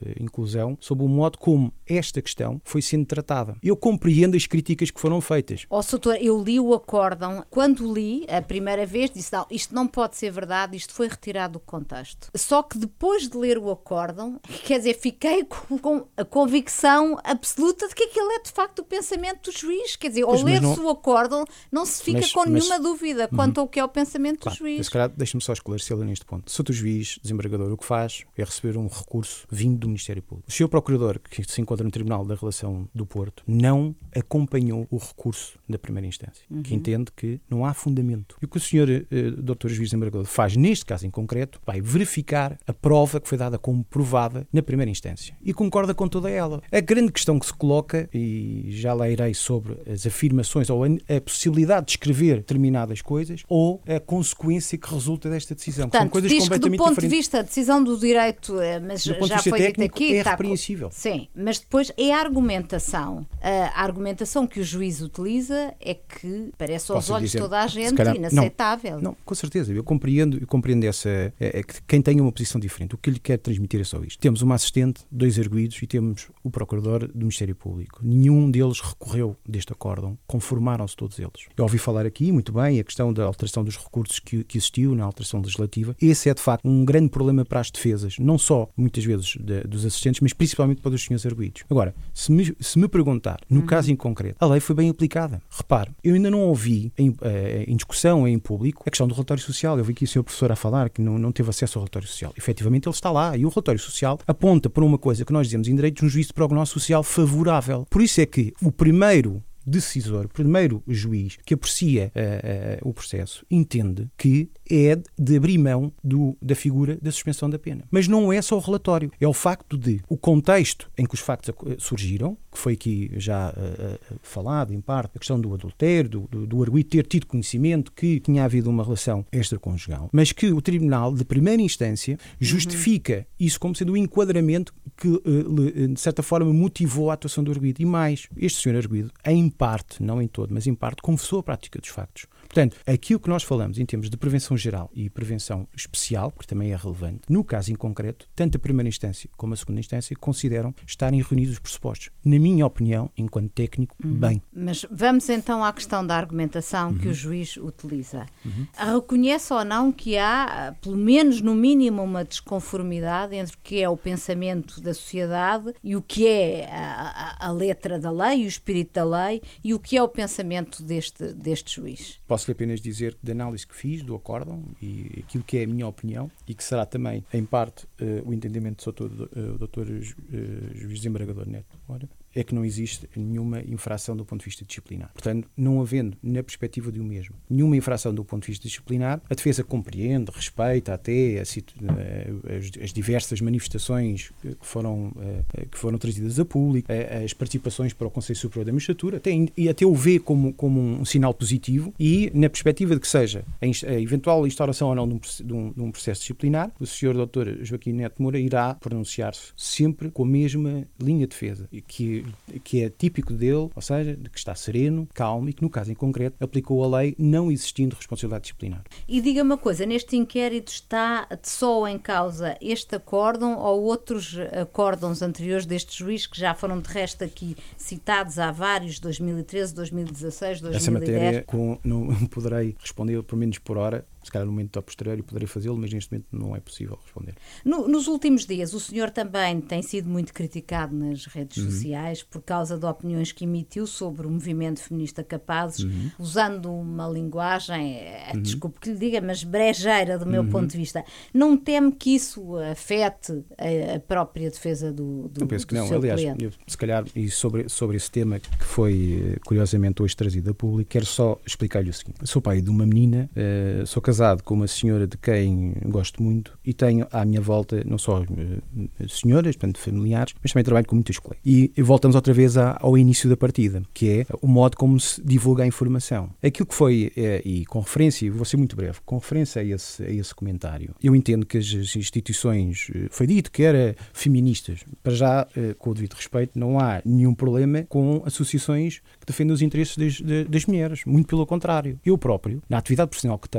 inclusão, sobre o modo como esta questão foi sendo tratada. Eu compreendo as críticas que foram feitas. Ó, doutor, eu li o acórdão. Quando li a primeira vez, disse, não, isto não pode ser verdade, isto foi retirado do contexto. Só que depois de ler o acórdão, quer dizer, fiquei com, com a convicção absoluta de que aquilo é de facto o pensamento do juiz. Quer dizer, ao ler-se não... o acórdão, não se fica mas, com mas... nenhuma dúvida quanto uhum. ao que é o pensamento claro, do juiz. Se calhar, deixe-me só esclarecê-lo neste ponto. Se o juiz, desembargador, o que faz é receber um recurso vindo do Ministério Público. O senhor Procurador, que se encontra no Tribunal da Relação do Porto, não acompanhou o recurso da primeira instância, uhum. que entende que não há fundamento. E o que o senhor eh, doutor Juiz Desembargador faz neste caso em concreto, vai verificar a prova que foi dada como provada na primeira instância. E concorda com toda ela. A grande questão que se coloca, e já lá irei sobre as afirmações ou a, a possibilidade de escrever determinadas coisas, ou a consequência que resulta desta decisão. Portanto, que são coisas diz completamente que do ponto diferentes. de vista da decisão do direito, mas do ponto já de vista foi dito técnico, aqui, é está repreensível. Sim, mas depois é a argumentação. A argumentação que o juiz utiliza é que parece aos Posso olhos dizer, de toda a gente calhar, inaceitável. Não, não, com certeza. Eu compreendo, eu compreendo essa... É, é, quem tem uma posição diferente. O que lhe quer transmitir é só isto. Temos uma assistente, dois arguidos e temos o Procurador do Ministério Público. Nenhum deles recorreu deste acórdão. Conformaram-se todos eles. Eu ouvi falar aqui, muito bem, a questão da alteração dos recursos que, que existiu na alteração legislativa. Esse é, de facto, um grande problema para as defesas. Não só, muitas vezes, de, dos assistentes, mas principalmente para os senhores arguidos. Agora, se me, se me perguntar, no uhum. caso em concreto, a lei foi bem aplicada. Repare, eu ainda não ouvi em, em discussão em público a questão do relatório social. Eu vi aqui o senhor professor a falar que não, não teve acesso ao relatório social. Efetivamente ele está lá e o relatório social aponta para uma coisa que nós dizemos em direito, um juízo de prognóstico social favorável. Por isso é que o primeiro decisor, o primeiro juiz que aprecia uh, uh, o processo, entende que é de abrir mão do, da figura da suspensão da pena. Mas não é só o relatório, é o facto de o contexto em que os factos surgiram, que foi aqui já uh, uh, falado em parte, a questão do adultério, do, do, do arguido ter tido conhecimento que tinha havido uma relação extraconjugal, mas que o Tribunal de primeira instância justifica uhum. isso como sendo um enquadramento que, uh, de certa forma, motivou a atuação do arguido. E mais, este senhor arguido, em parte, não em todo, mas em parte, confessou a prática dos factos. Portanto, aquilo que nós falamos em termos de prevenção geral e prevenção especial, porque também é relevante, no caso em concreto, tanto a primeira instância como a segunda instância consideram estarem reunidos os pressupostos. Na minha opinião, enquanto técnico, uhum. bem. Mas vamos então à questão da argumentação uhum. que o juiz utiliza. Uhum. Reconhece ou não que há, pelo menos no mínimo, uma desconformidade entre o que é o pensamento da sociedade e o que é a, a, a letra da lei, o espírito da lei, e o que é o pensamento deste, deste juiz? Posso-lhe apenas dizer que da análise que fiz do acórdão e aquilo que é a minha opinião, e que será também, em parte, uh, o entendimento do doutor uh, Juiz Desembargador Neto Moura, é que não existe nenhuma infração do ponto de vista disciplinar. Portanto, não havendo, na perspectiva do mesmo, nenhuma infração do ponto de vista disciplinar, a defesa compreende, respeita até a situ- as, as diversas manifestações que foram, que foram trazidas a público, as participações para o Conselho Superior da Magistratura, até, e até o vê como, como um sinal positivo, e na perspectiva de que seja a eventual instauração ou não de um, de um, de um processo disciplinar, o senhor doutor Joaquim Neto Moura irá pronunciar-se sempre com a mesma linha de defesa, que que é típico dele, ou seja, de que está sereno, calmo e que, no caso em concreto, aplicou a lei não existindo responsabilidade disciplinar. E diga uma coisa, neste inquérito está só em causa este acórdão ou outros acórdãos anteriores deste juiz que já foram de resto aqui citados há vários, dois mil e treze, dois mil e dezasseis, dois mil e dez? Essa matéria com, não poderei responder pelo menos por hora. Se calhar no momento posterior poderei fazê-lo, mas neste momento não é possível responder. No, nos últimos dias, o senhor também tem sido muito criticado nas redes uhum. sociais por causa de opiniões que emitiu sobre o movimento feminista Capazes, uhum. usando uma linguagem, uhum. desculpe que lhe diga, mas brejeira do meu uhum. ponto de vista. Não teme que isso afete a, a própria defesa do, do, eu penso que do não. seu Aliás, cliente? Eu, se calhar, e sobre, sobre esse tema que foi, curiosamente, hoje trazido a público, quero só explicar-lhe o seguinte. Eu sou pai de uma menina, uh, sou casado casado com uma senhora de quem gosto muito e tenho à minha volta não só uh, senhoras, portanto familiares, mas também trabalho com muitas colegas. E, e voltamos outra vez a, ao início da partida, que é o modo como se divulga a informação. Aquilo que foi, é, e com referência, vou ser muito breve, com referência a esse, a esse comentário, eu entendo que as instituições, foi dito que era feministas, para já, uh, com o devido respeito, não há nenhum problema com associações que defendem os interesses das, das mulheres, muito pelo contrário. Eu próprio, na atividade profissional que tenho, muitas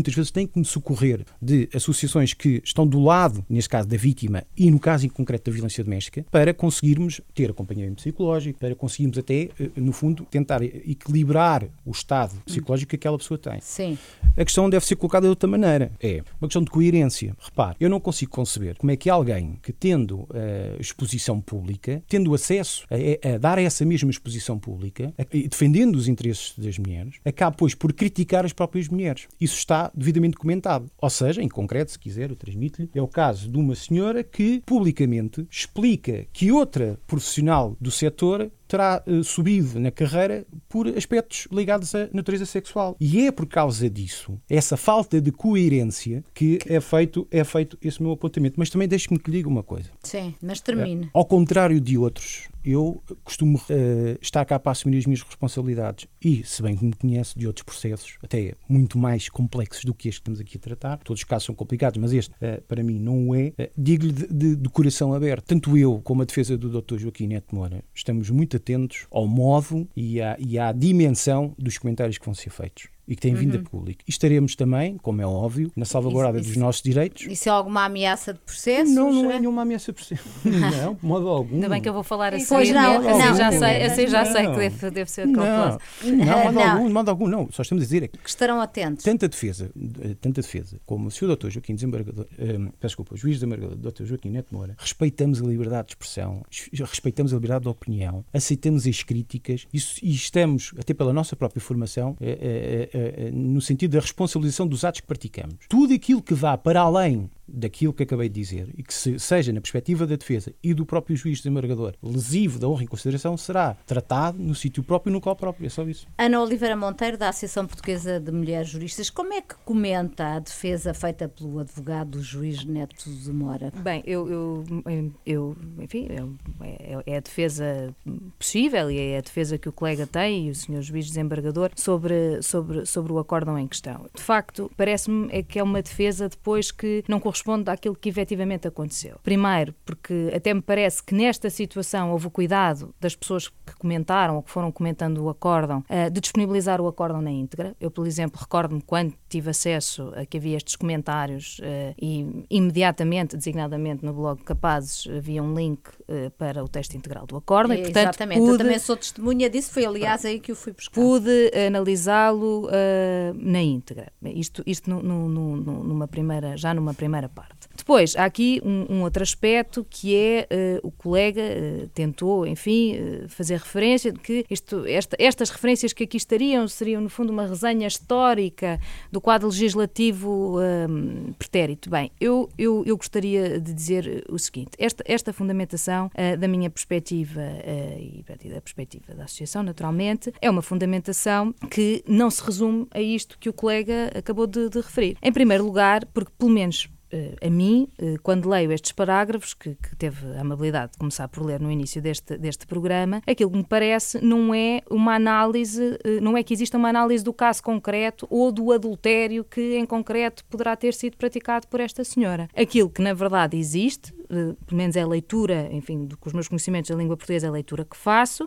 muitas vezes tenho que me socorrer de associações que estão do lado, neste caso, da vítima e no caso em concreto da violência doméstica, para conseguirmos ter acompanhamento psicológico, para conseguirmos até, no fundo, tentar equilibrar o estado psicológico que aquela pessoa tem. Sim. A questão deve ser colocada de outra maneira. É uma questão de coerência. Repare, eu não consigo conceber como é que alguém que, tendo uh, exposição pública, tendo acesso a, a dar essa mesma exposição pública, a, e defendendo os interesses das mulheres, acaba, pois, por criticar as próprias mulheres. Isso está devidamente documentado. Ou seja, em concreto, se quiser, eu transmito-lhe, é o caso de uma senhora que, publicamente, explica que outra profissional do setor terá uh, subido na carreira por aspectos ligados à natureza sexual. E é por causa disso, essa falta de coerência, que é feito, é feito esse meu apontamento. Mas também deixe-me que lhe diga uma coisa. Sim, mas termine. É, ao contrário de outros, eu costumo uh, estar cá para assumir as minhas responsabilidades. E, se bem que me conheço de outros processos, até muito mais complexos do que este que estamos aqui a tratar, todos os casos são complicados, mas este, uh, para mim, não o é, uh, digo-lhe de, de, de coração aberto. Tanto eu como a defesa do doutor Joaquim Neto Moura estamos muito atentos ao modo e à, e à dimensão dos comentários que vão ser feitos e que têm vindo uhum. a público. E estaremos também, como é óbvio, na salvaguarda isso, dos isso, nossos direitos. Isso é alguma ameaça de processo? Não, não é nenhuma ameaça de processo. Não, de modo algum. Ainda bem que eu vou falar assim. Pois não, assim não. já sei, não. assim já não. sei que deve, deve ser Não, cauteloso. não, de modo Não. algum, de modo algum, não. Só estamos a dizer é que Que estarão atentos. tanto a defesa, tanto a defesa como se o doutor Joaquim Desembargador, um, peço desculpa, o juiz desembargador, doutor Joaquim Neto Moura, respeitamos a liberdade de expressão, respeitamos a liberdade de opinião, aceitamos as críticas e, e estamos, até pela nossa própria formação, é, é, é, é, no sentido da responsabilização dos atos que praticamos. Tudo aquilo que vá para além daquilo que acabei de dizer e que se, seja na perspectiva da defesa e do próprio juiz desembargador lesivo da honra e consideração será tratado no sítio próprio e no local próprio. É só isso. Ana Oliveira Monteiro, da Associação Portuguesa de Mulheres Juristas, como é que comenta a defesa feita pelo advogado do juiz Neto de Moura? Bem, eu, eu, eu enfim, eu, é, é a defesa possível e é a defesa que o colega tem e o senhor juiz desembargador sobre, sobre, sobre o acórdão em questão. De facto, parece-me é que é uma defesa depois que não corresponde àquilo que efetivamente aconteceu. Primeiro, porque até me parece que nesta situação houve o cuidado das pessoas que comentaram ou que foram comentando o acórdão de disponibilizar o acórdão na íntegra. Eu, por exemplo, recordo-me quando tive acesso a que havia estes comentários e imediatamente, designadamente no blog Capazes, havia um link para o texto integral do acórdão. É, e, portanto, exatamente, pude, eu também sou testemunha disso, foi aliás aí que eu fui buscar. Pude analisá-lo uh, na íntegra. Isto, isto no, no, no, numa primeira, já numa primeira parte. Depois, há aqui um, um outro aspecto que é uh, o colega uh, tentou, enfim, uh, fazer referência de que isto, esta, estas referências que aqui estariam seriam, no fundo, uma resenha histórica do quadro legislativo um, pretérito. Bem, eu, eu, eu gostaria de dizer o seguinte, esta, esta fundamentação, uh, da minha perspectiva uh, e da perspectiva da Associação, naturalmente, é uma fundamentação que não se resume a isto que o colega acabou de, de referir. Em primeiro lugar, porque, pelo menos, a mim, quando leio estes parágrafos, que, que teve a amabilidade de começar por ler no início deste, deste programa, aquilo que me parece não é uma análise, não é que exista uma análise do caso concreto ou do adultério que em concreto poderá ter sido praticado por esta senhora. Aquilo que na verdade existe, pelo menos é a leitura, enfim, do, com os meus conhecimentos da língua portuguesa, é a leitura que faço,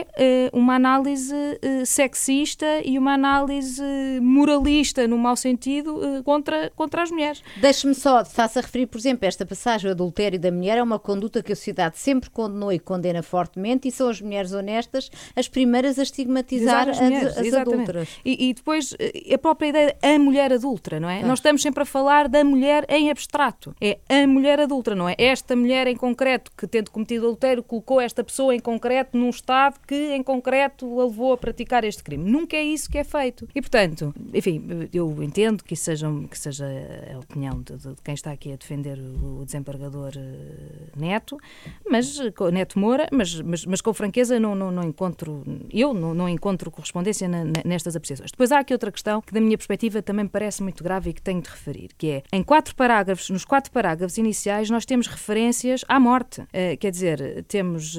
é uma análise sexista e uma análise moralista, no mau sentido, contra, contra as mulheres. Deixe-me só, está-se a referir, por exemplo, esta passagem, o adultério da mulher é uma conduta que a sociedade sempre condenou e condena fortemente e são as mulheres honestas as primeiras a estigmatizar as, mulheres, as adúlteras. E, e depois a própria ideia, a mulher adúltera, não é? Ah. Nós estamos sempre a falar da mulher em abstrato. É a mulher adúltera, não é? Esta mulher em concreto que, tendo cometido adultério, colocou esta pessoa em concreto num estado que em concreto a levou a praticar este crime. Nunca é isso que é feito. E, portanto, enfim, eu entendo que isso seja, que seja a opinião de, de quem está aqui a defender o desembargador Neto, mas, Neto Moura, mas, mas, mas com franqueza não, não, não encontro, eu não, não encontro correspondência na, nestas apreciações. Depois há aqui outra questão que da minha perspectiva também me parece muito grave e que tenho de referir, que é, em quatro parágrafos, nos quatro parágrafos iniciais nós temos referência referências à morte. Uh, quer dizer, temos uh,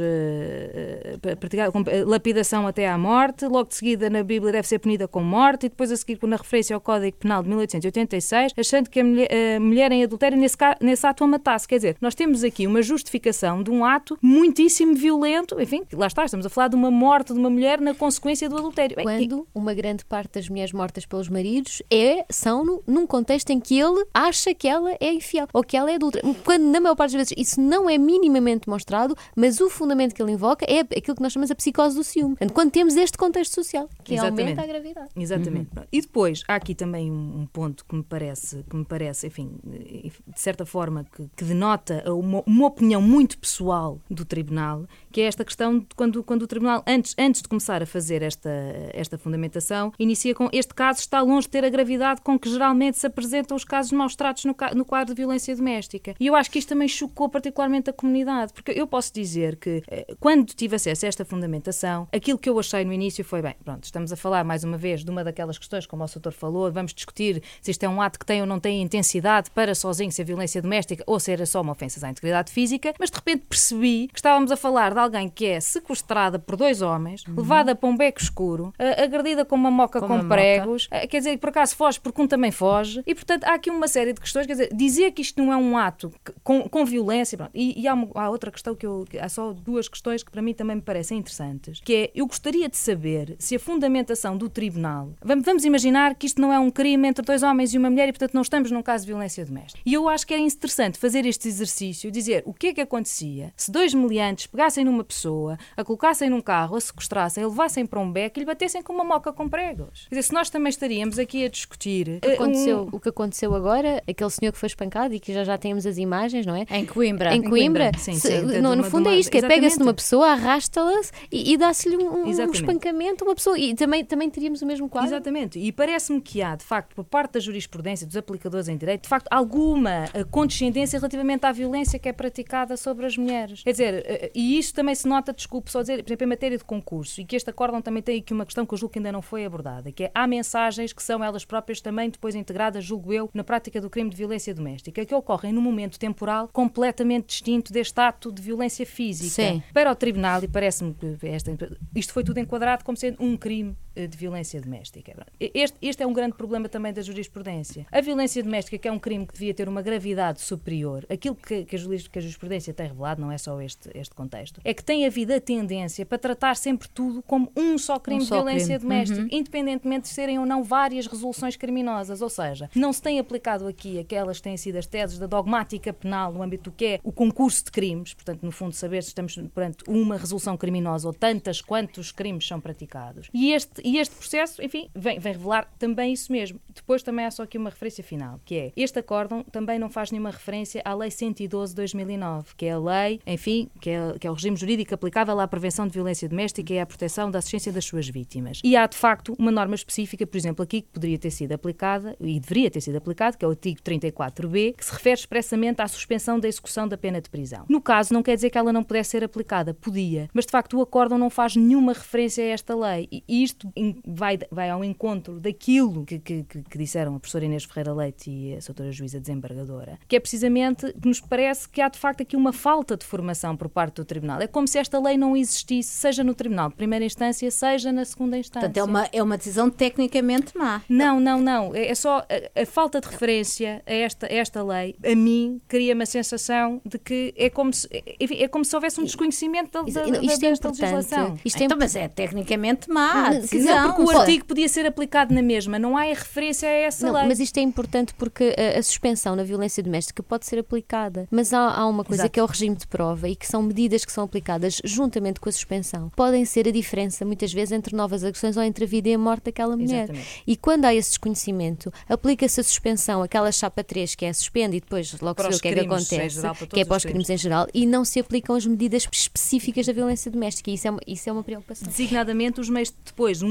uh, praticado, uh, lapidação até à morte, logo de seguida na Bíblia deve ser punida com morte, e depois a seguir na referência ao Código Penal de mil oitocentos e oitenta e seis, achando que a mulher, a mulher em adultério nesse, nesse ato a matasse. Quer dizer, nós temos aqui uma justificação de um ato muitíssimo violento, enfim, lá está, estamos a falar de uma morte de uma mulher na consequência do adultério. Quando uma grande parte das mulheres mortas pelos maridos é, são no, num contexto em que ele acha que ela é infiel ou que ela é adulta. Quando, na maior parte das vezes, isso não é minimamente mostrado, mas o fundamento que ele invoca é aquilo que nós chamamos a psicose do ciúme. Quando temos este contexto social, que Exatamente. aumenta a gravidade. Exatamente. Uhum. E depois, há aqui também um, um ponto que me parece, que me parece, enfim, de certa forma, que, que denota uma, uma opinião muito pessoal do Tribunal, que é esta questão de quando, quando o Tribunal, antes, antes de começar a fazer esta, esta fundamentação, inicia com este caso está longe de ter a gravidade com que geralmente se apresentam os casos de maus-tratos no, no quadro de violência doméstica. E eu acho que isto também chocou particularmente a comunidade, porque eu posso dizer que, quando tive acesso a esta fundamentação, aquilo que eu achei no início foi, bem, pronto, estamos a falar mais uma vez de uma daquelas questões, como o doutor falou, vamos discutir se isto é um ato que tem ou não tem intensidade para sozinho ser violência doméstica ou se era só uma ofensa à integridade física, mas de repente percebi que estávamos a falar de alguém que é sequestrada por dois homens, uhum. levada para um beco escuro, agredida com uma moca com, com pregos, moca. quer dizer, por acaso foge porque um também foge, e portanto há aqui uma série de questões, quer dizer, dizer que isto não é um ato com, com violência, pronto, e, e há, uma, há outra questão que eu, há só duas questões que para mim também me parecem interessantes, que é, eu gostaria de saber se a fundamentação do Tribunal, vamos, vamos imaginar que isto não é um crime entre dois homens e uma mulher e portanto não estamos num caso de violência doméstica. E eu acho que era interessante fazer este exercício, dizer o que é que acontecia se dois meliantes pegassem numa pessoa, a colocassem num carro, a sequestrassem, a levassem para um beco e lhe batessem com uma moca com pregos. Quer dizer, se nós também estaríamos aqui a discutir... O que aconteceu, um... o que aconteceu agora, aquele senhor que foi espancado e que já já temos as imagens, não é? Em Coimbra. Em Coimbra. Sim, se, sim, no, no uma, fundo uma, é isto, que é pega-se numa pessoa, arrasta-la e, e dá-se-lhe um, um espancamento a uma pessoa. E também, também teríamos o mesmo quadro. Exatamente. E parece-me que há, de facto, por parte da jurisprudência, dos aplicadores em direito, de facto, alguma condescendência relativamente à violência que é praticada sobre as mulheres. Quer dizer, e isso também se nota, desculpe só dizer, por exemplo, em matéria de concurso, e que este acórdão também tem aqui uma questão que eu julgo que ainda não foi abordada, que é, há mensagens que são elas próprias também depois integradas, julgo eu, na prática do crime de violência doméstica, que ocorrem num momento temporal completamente distinto deste ato de violência física. Sim. Para o Tribunal, e parece-me que esta, isto foi tudo enquadrado como sendo um crime de violência doméstica. Este, este é um grande problema também da jurisprudência. A violência doméstica, que é um crime que devia ter uma gravidade superior, aquilo que, que, a, que a jurisprudência tem revelado, não é só este, este contexto, é que tem havido a tendência para tratar sempre tudo como um só crime um de só violência crime. doméstica, uhum. independentemente de serem ou não várias resoluções criminosas. Ou seja, não se tem aplicado aqui aquelas que têm sido as teses da dogmática penal no âmbito do que é o concurso de crimes, portanto, no fundo, saber se estamos perante uma resolução criminosa ou tantas quantos crimes são praticados. E este E este processo, enfim, vem, vem revelar também isso mesmo. Depois também há só aqui uma referência final, que é, este acórdão também não faz nenhuma referência à Lei cento e doze de dois mil e nove, que é a lei, enfim, que é, que é o regime jurídico aplicável à prevenção de violência doméstica e à proteção da assistência das suas vítimas. E há, de facto, uma norma específica, por exemplo, aqui, que poderia ter sido aplicada, e deveria ter sido aplicada, que é o artigo trinta e quatro b, que se refere expressamente à suspensão da execução da pena de prisão. No caso, não quer dizer que ela não pudesse ser aplicada, podia, mas, de facto, o acórdão não faz nenhuma referência a esta lei. E isto vai, vai ao encontro daquilo que, que, que disseram a professora Inês Ferreira Leite e a doutora juíza desembargadora, que é precisamente que nos parece que há de facto aqui uma falta de formação por parte do Tribunal. É como se esta lei não existisse, seja no Tribunal de primeira instância, seja na segunda instância. Portanto, é uma, é uma decisão tecnicamente má. Não, não, não. É só a, a falta de referência a esta, a esta lei, a mim, cria-me a sensação de que é como se, enfim, é como se houvesse um desconhecimento da, da, da, isto desta é legislação. Isto é então, mas é tecnicamente má a decisão. Não, porque o artigo podia ser aplicado na mesma, não há referência a essa não, lei. Mas isto é importante porque a, a suspensão na violência doméstica pode ser aplicada, mas há, há uma coisa Exato. que é o regime de prova e que são medidas que são aplicadas juntamente com a suspensão. Podem ser a diferença, muitas vezes, entre novas agressões ou entre a vida e a morte daquela mulher. Exatamente. E quando há esse desconhecimento, aplica-se a suspensão, aquela chapa três que é suspende e depois logo se vê o que é que acontece, geral, que é para os crimes em geral, e não se aplicam as medidas específicas da violência doméstica. E isso é uma, isso é uma preocupação. Designadamente os meios, depois, um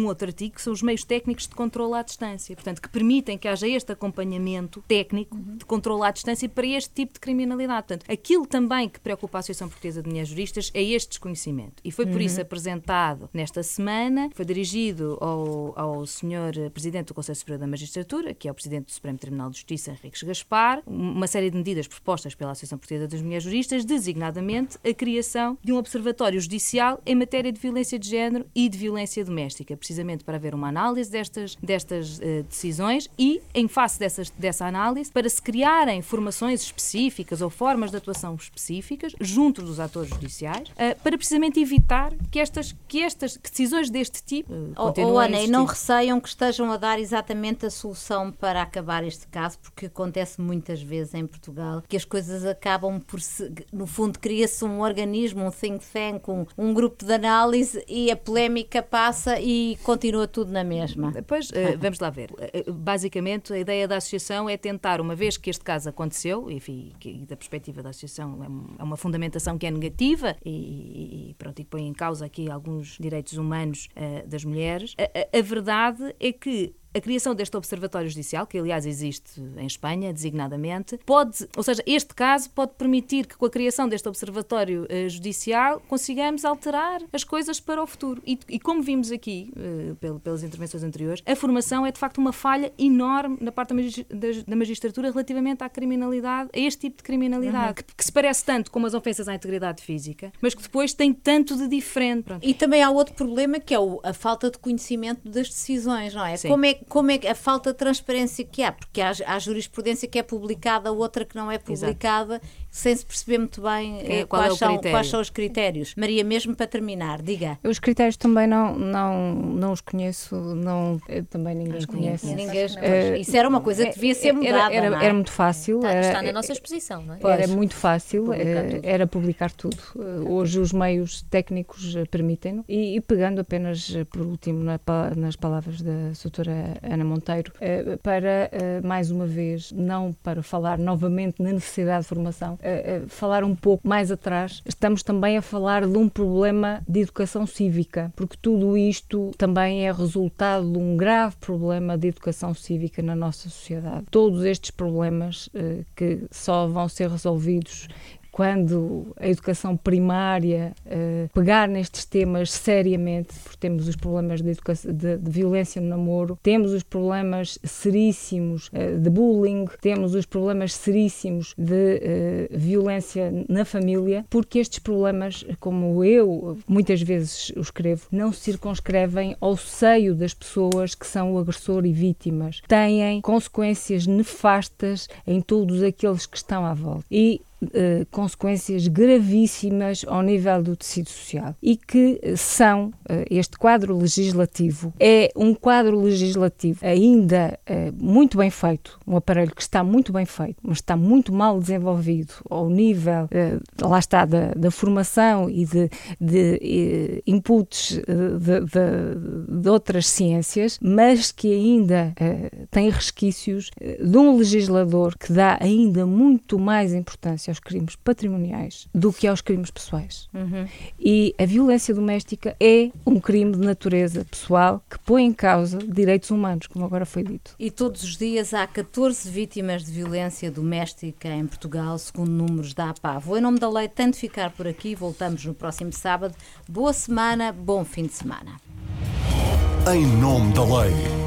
um outro artigo, que são os meios técnicos de controle à distância, portanto, que permitem que haja este acompanhamento técnico uhum. de controle à distância para este tipo de criminalidade. Portanto, aquilo também que preocupa a Associação Portuguesa de Mulheres Juristas é este desconhecimento. E foi por uhum. isso apresentado nesta semana, foi dirigido ao, ao senhor Presidente do Conselho Superior da Magistratura, que é o Presidente do Supremo Tribunal de Justiça, Henriques Gaspar, uma série de medidas propostas pela Associação Portuguesa das Mulheres Juristas, designadamente a criação de um observatório judicial em matéria de violência de género e de violência doméstica, precisamente para haver uma análise destas, destas uh, decisões e, em face dessas, dessa análise, para se criarem formações específicas ou formas de atuação específicas junto dos atores judiciais, uh, para precisamente evitar que estas, que estas que decisões deste tipo uh, continuem oh, oh, a Ana, existir. E não receiam que estejam a dar exatamente a solução para acabar este caso, porque acontece muitas vezes em Portugal que as coisas acabam por se, no fundo cria-se um organismo, um think tank, um, um grupo de análise e a polémica passa e continua tudo na mesma. Pois, uh, vamos lá ver. Uh, basicamente, a ideia da associação é tentar, uma vez que este caso aconteceu, enfim, que da perspectiva da associação é uma fundamentação que é negativa e, e, pronto, e põe em causa aqui alguns direitos humanos uh, das mulheres, a, a, a verdade é que a criação deste observatório judicial, que aliás existe em Espanha, designadamente, pode, ou seja, este caso pode permitir que com a criação deste observatório uh, judicial consigamos alterar as coisas para o futuro. E, e como vimos aqui, uh, pel, pelas intervenções anteriores, a formação é de facto uma falha enorme na parte da, magis, da, da magistratura relativamente à criminalidade, a este tipo de criminalidade, uhum. que, que se parece tanto como as ofensas à integridade física, mas que depois tem tanto de diferente. Pronto. E também há outro problema que é o, a falta de conhecimento das decisões, não é? Sim. Como é Como é que a falta de transparência que há? Porque há, há jurisprudência que é publicada, outra que não é publicada, exato. Sem se perceber muito bem é, quais, é são, quais são os critérios. Maria, mesmo para terminar, diga. Os critérios também não, não, não os conheço, não, também ninguém os conhece. Ninguém, uh, isso era uma coisa que devia ser mudada. Era, era, era muito fácil. Está, era, está na nossa exposição, não é? Era muito fácil, publicar uh, era publicar tudo. Uh, hoje os meios técnicos uh, permitem-no. E, e pegando apenas, uh, por último, na, nas palavras da doutora Ana Monteiro, uh, para, uh, mais uma vez, não para falar novamente na necessidade de formação, uh, uh, falar um pouco mais atrás, estamos também a falar de um problema de educação cívica, porque tudo isto também é resultado de um grave problema de educação cívica na nossa sociedade. Todos estes problemas uh, que só vão ser resolvidos quando a educação primária uh, pegar nestes temas seriamente, porque temos os problemas de, educação, de, de violência no namoro, temos os problemas seríssimos uh, de bullying, temos os problemas seríssimos de uh, violência na família, porque estes problemas, como eu muitas vezes os escrevo, não se circunscrevem ao seio das pessoas que são o agressor e vítimas. Têm consequências nefastas em todos aqueles que estão à volta. E Uh, consequências gravíssimas ao nível do tecido social e que uh, são, uh, este quadro legislativo é um quadro legislativo ainda uh, muito bem feito, um aparelho que está muito bem feito, mas está muito mal desenvolvido ao nível, uh, lá está, da, da formação e de, de uh, inputs uh, de, de, de outras ciências, mas que ainda uh, tem resquícios uh, de um legislador que dá ainda muito mais importância aos crimes patrimoniais do que aos crimes pessoais. Uhum. E a violência doméstica é um crime de natureza pessoal que põe em causa direitos humanos, como agora foi dito. E todos os dias há catorze vítimas de violência doméstica em Portugal, segundo números da APAV. Em nome da lei, tem de ficar por aqui. Voltamos no próximo sábado. Boa semana, bom fim de semana. Em nome da lei.